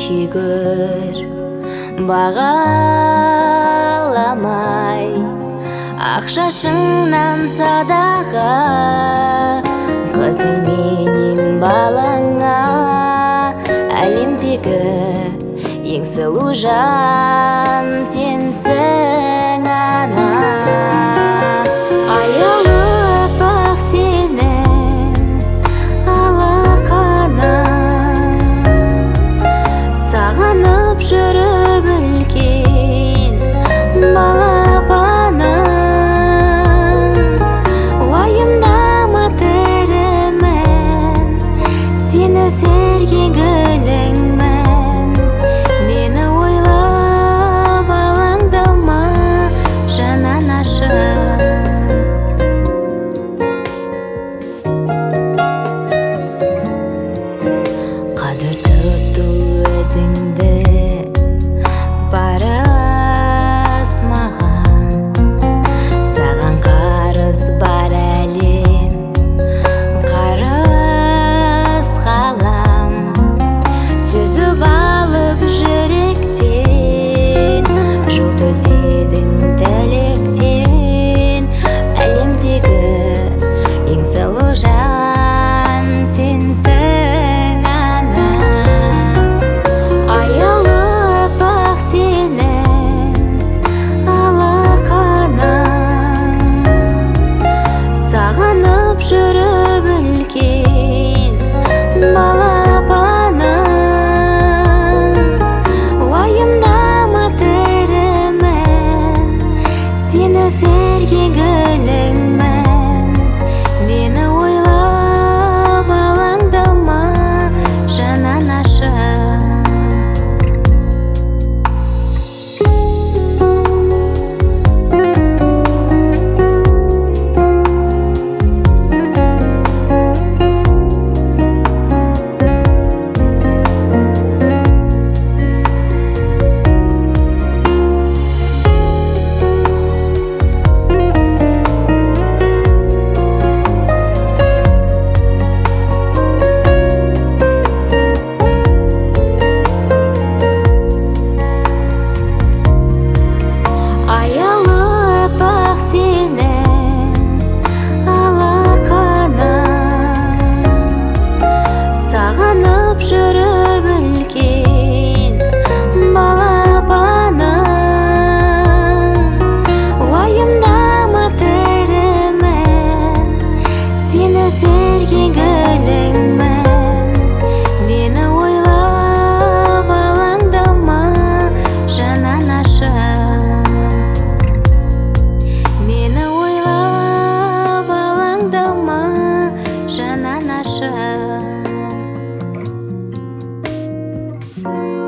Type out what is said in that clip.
шигөр бағаламай ақшашыңнан садаға қызың менің балаңа әлемдегі ең сұлу жан сенсің ана аялып ақ сенің алақаның сағынып жүріп үлкен балапаның уайымдама тірімін сені сергегіліңмін мені ойлап алаңдама жананашым қадір тұту өзіңді парыз маған саған қарыз бар әлем қарыз қалам сүзіп алып жүректен жол төседің тілектен әлемдегі ең сұлу жан сенсің ана аялып ақ сенің алақаның сағынып жүріп үлкен балапаның уайымдама тірімін сені сергегіліңмін мені ойлап алаңдама жананашым аялып ақ сенің алақаның сағынып жүріп үлкен балапаның уайымдама тірімін сені сергегіліңмін мені ойлап алаңдама жананашым мені ойлап алаңдама жананашым